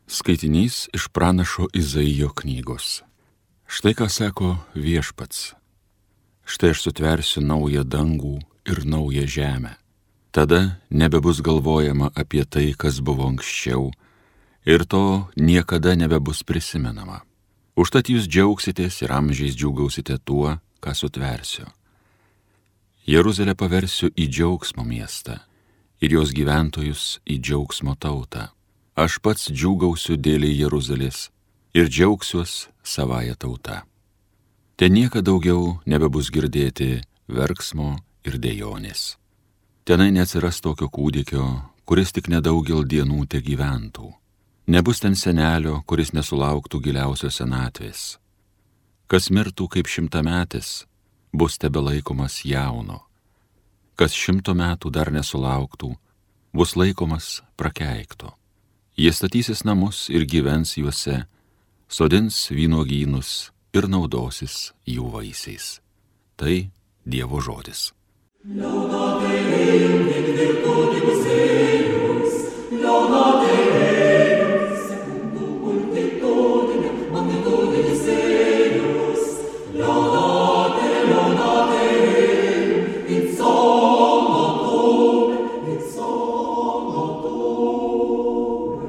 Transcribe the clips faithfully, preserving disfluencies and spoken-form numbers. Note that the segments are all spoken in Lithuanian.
Skaitinys iš pranašo Izaijo knygos. Štai ką sako Viešpats. Štai aš sutversiu naują dangų ir naują žemę. Tada nebebus galvojama apie tai, kas buvo anksčiau, ir to niekada nebebus prisimenama. Užtat jūs džiaugsitės ir amžiais džiūgausite tuo, ką sutversiu. Jeruzalę paversiu į džiaugsmo miestą ir jos gyventojus į džiaugsmo tautą. Aš pats džiūgausiu dėl Jeruzalės ir džiaugsiuos savąją tautą. Ten niekada daugiau nebebus girdėti verksmo ir dejonės. Tenai neatsiras tokio kūdikio, kuris tik nedaugel dienų te gyventų. Nebus ten senelio, kuris nesulauktų giliausios senatvės. Kas mirtų kaip šimtametis, bus tebelaikomas jauno. Kas šimto metų dar nesulauktų, bus laikomas prakeikto. Jie statysis namus ir gyvens juose, sodins vynuogynus ir naudosis jų vaisiais. Tai Dievo žodis. Laudate Deum in virtutibus eius, laudate Deum secundum multitudinem magnitudinis eius, laudate, laudate Deum in somno tuum, in somno tuum.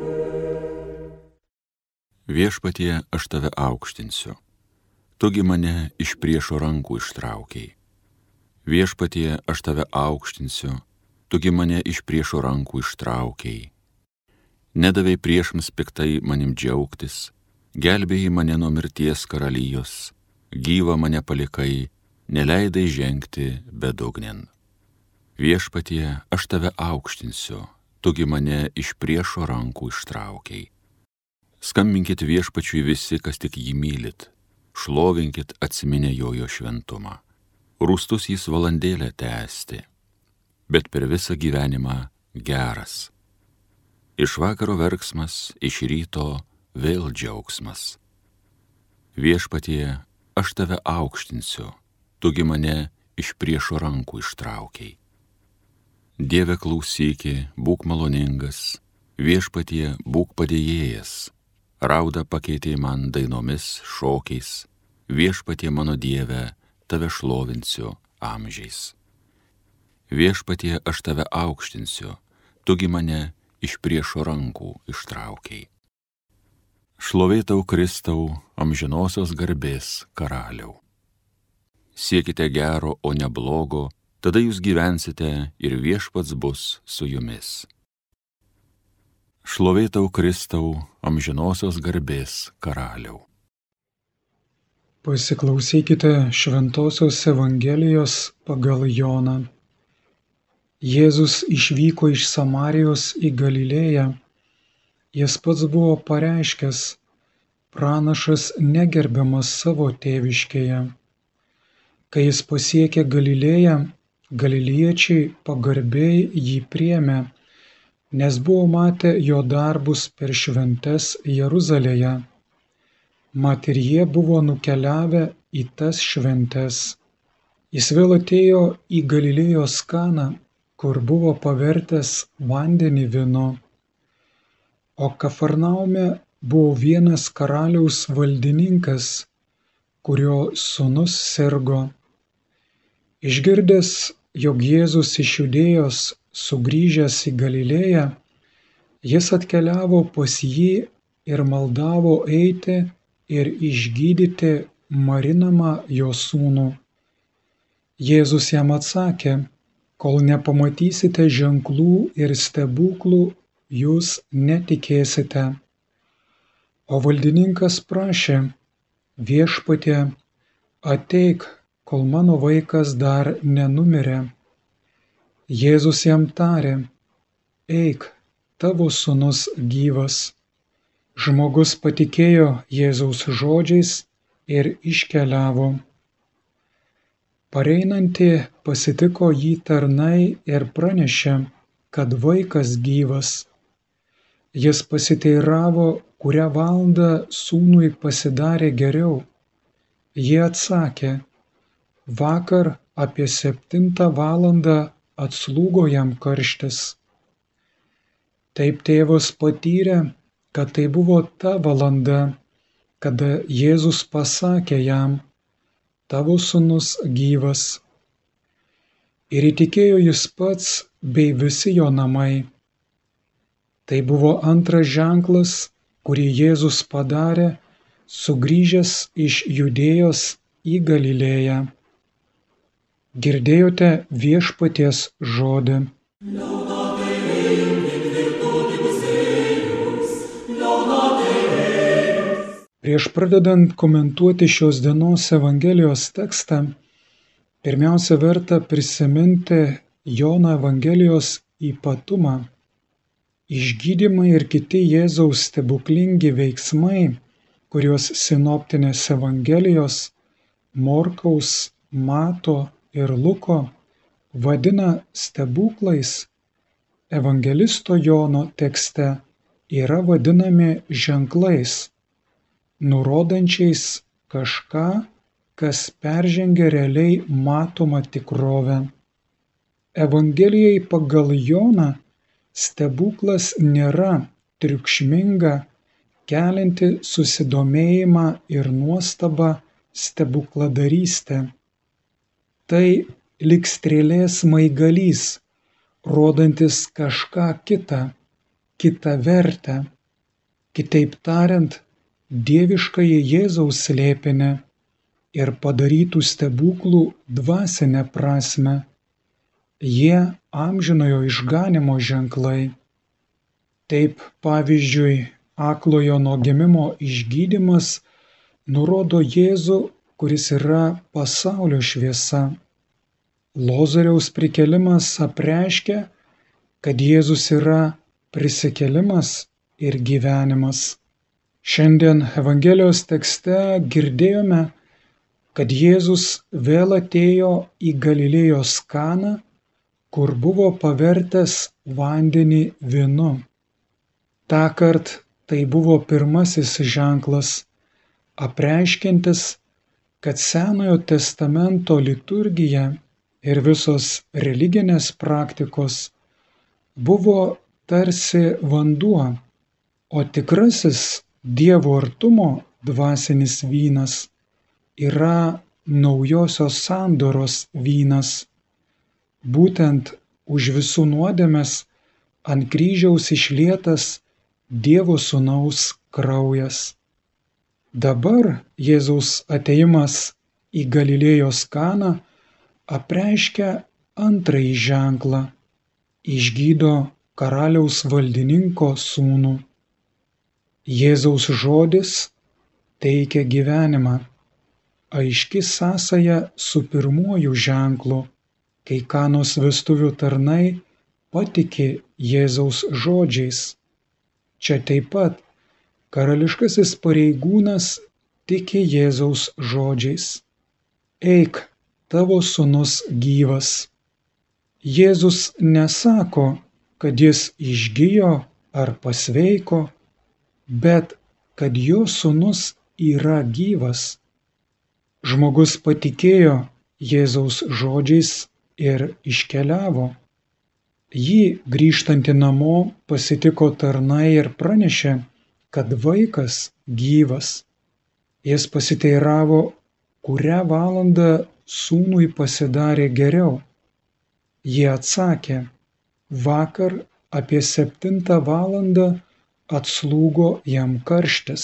Viešpatie, aš tave aukštinsiu. Tugi mane iš priešo rankų ištraukiai. Viešpatie, aš tave aukštinsiu, tugi mane iš priešo rankų ištraukiai. Nedavei priešams piktai manim džiaugtis, gelbėjai mane nuo mirties karalijos, gyvą mane palikai, neleidai žengti bedugnin. Viešpatie, aš tave aukštinsiu, tugi mane iš priešo rankų ištraukiai. Skambinkit Viešpačiui visi, kas tik jį mylit, šlovinkit atsiminę jojo šventumą. Rūstus jis valandėlę tęsti, bet per visą gyvenimą geras. Iš vakaro verksmas, iš ryto vėl džiaugsmas. Viešpatie, aš tave aukštinsiu, tugi mane iš priešo rankų ištraukiai. Dieve klausyki, būk maloningas, Viešpatie, būk padėjėjas, raudą pakeitė man dainomis, šokiais, Viešpatie mano Dieve, tave šlovinsiu amžiais. Viešpatie, aš tave aukštinsiu, tugi mane iš priešo rankų ištraukiai. Šlovė tau, Kristau, amžinosios garbės karaliau. Siekite gero, o ne blogo, tada jūs gyvensite ir Viešpats bus su jumis. Šlovė tau, Kristau, amžinosios garbės karaliau. Pasiklausykite Šventosios Evangelijos pagal Joną. Jėzus išvyko iš Samarijos į Galilėją. Jis pats buvo pareiškęs, pranašas negerbiamas savo tėviškėje. Kai jis pasiekė Galilėją, galiliečiai pagarbiai jį priėmė, nes buvo matę jo darbus per šventes Jeruzalėje. Mat ir jie buvo nukeliavę į tas šventes. Jis vėl atėjo į Galilėjos Kaną, kur buvo pavertęs vandenį vynu. O Kafarnaume buvo vienas karaliaus valdininkas, kurio sūnus sirgo. Išgirdęs, jog Jėzus iš Judėjos sugrįžęs į Galilėją, jis atkeliavo pas jį ir maldavo eiti ir išgydyti marinamą jo sūnų. Jėzus jam atsakė, kol nepamatysite ženklų ir stebuklų, jūs netikėsite. O valdininkas prašė, Viešpatie, ateik, kol mano vaikas dar nenumirė. Jėzus jam tarė, eik, tavo sūnus gyvas. Žmogus patikėjo Jėzaus žodžiais ir iškeliavo. Pareinantį pasitiko jį tarnai ir pranešė, kad vaikas gyvas. Jis pasiteiravo, kurią valandą sūnui pasidarė geriau. Jie atsakė, vakar apie septintą valandą atslūgo jam karštis. Taip tėvas patyrė, kad tai buvo ta valanda, kada Jėzus pasakė jam: tavo sūnus gyvas. Ir įtikėjo jis pats bei visi jo namai. Tai buvo antras ženklas, kurį Jėzus padarė, sugrįžęs iš Judėjos į Galilėją. Girdėjote viešpaties žodį. Prieš pradedant komentuoti šios dienos Evangelijos tekstą, pirmiausia verta prisiminti Jono Evangelijos ypatumą. Išgydymai ir kiti Jėzaus stebuklingi veiksmai, kuriuos sinoptinės Evangelijos Morkaus, Mato ir Luko vadina stebuklais, evangelisto Jono tekste yra vadinami ženklais, nurodančiais kažką, kas peržengia realiai matomą tikrovę. Evangelijai pagal Joną stebuklas nėra triukšminga, kelianti susidomėjimą ir nuostabą stebukladarystė. Tai lyg strėlės smaigalys, rodantis kažką kitą, kitą vertę. Kitaip tariant, dieviškąjį Jėzaus slėpinį ir padarytų stebuklų dvasinę prasmę. Jie amžinojo išganymo ženklai. Taip, pavyzdžiui, aklojo nuo gimimo išgydymas nurodo Jėzų, kuris yra pasaulio šviesa. Lozoriaus prikėlimas apreiškia, kad Jėzus yra prisikėlimas ir gyvenimas. Šiandien Evangelijos tekste girdėjome, kad Jėzus vėl atėjo į Galilėjos Kaną, kur buvo pavertęs vandenį vynu. Tąkart tai buvo pirmasis ženklas, apreiškiantis, kad Senojo testamento liturgija ir visos religinės praktikos buvo tarsi vanduo, o tikrasis Dievo artumo dvasinis vynas yra naujosios sandoros vynas, būtent už visų nuodėmes ant kryžiaus išlietas Dievo sūnaus kraujas. Dabar Jėzaus atėjimas į Galilėjos Kaną apreiškia antrąjį ženklą, išgydo karaliaus valdininko sūnų. Jėzaus žodis teikia gyvenimą, aiški sąsaja su pirmuoju ženklu, kai Kanos vestuvių tarnai patiki Jėzaus žodžiais. Čia taip pat karališkasis pareigūnas tiki Jėzaus žodžiais. Eik, tavo sūnus gyvas. Jėzus nesako, kad jis išgijo ar pasveiko, bet kad jo sūnus yra gyvas. Žmogus patikėjo Jėzaus žodžiais ir iškeliavo. Jį grįžtantį namo pasitiko tarnai ir pranešė, kad vaikas gyvas. Jis pasiteiravo, kurią valandą sūnui pasidarė geriau. Jie atsakė, vakar apie septintą valandą atslūgo jam karštis.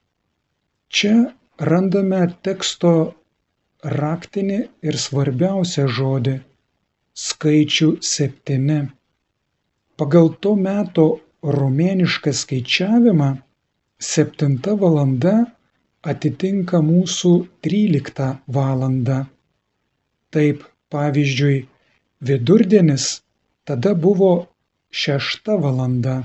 Čia randame teksto raktinį ir svarbiausią žodį – skaičių septyni. Pagal to meto romėnišką skaičiavimą septinta valanda atitinka mūsų tryliktą valandą. Taip, pavyzdžiui, vidurdienis tada buvo šešta valanda.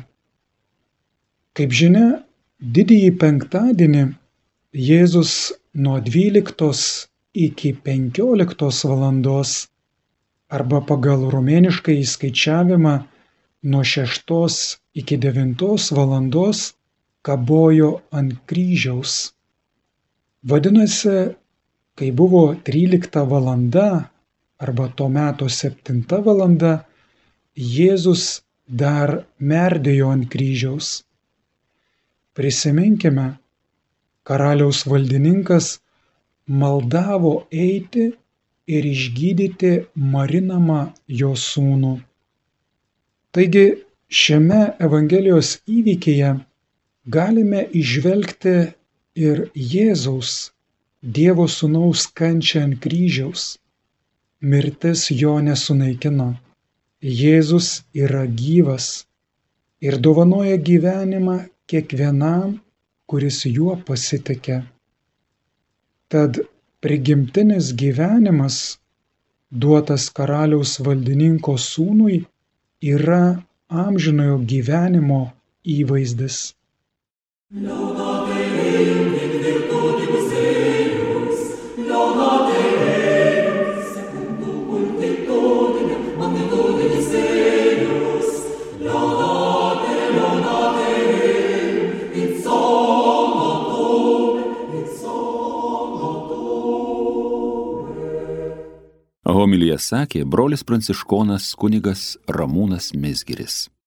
Kaip žinia, didįjį penktadienį Jėzus nuo dvyliktos iki penkioliktos valandos arba pagal romėnišką įskaičiavimą nuo šeštos iki devintos valandos kabojo ant kryžiaus. Vadinasi, kai buvo trylikta valanda arba to meto septinta valanda, Jėzus dar merdėjo ant kryžiaus. Prisiminkime, karaliaus valdininkas maldavo eiti ir išgydyti marinamą jo sūnų. Taigi šiame Evangelijos įvykyje galime įžvelgti ir Jėzaus, Dievo sūnaus kančią ant kryžiaus. Mirtis jo nesunaikino. Jėzus yra gyvas ir dovanoja gyvenimą kiekvienam, kuris juo pasitiki. Tad prigimtinis gyvenimas, duotas karaliaus valdininko sūnui, yra amžinojo gyvenimo įvaizdis. Laudate Deum in virtutibus eius, laudate Deum secundum multitudinem magnitudis eius, laudate, laudate Deum in somno tuum, in somno tuum. Homiliją sakė brolis pranciškonas kunigas Ramūnas Mizgiris.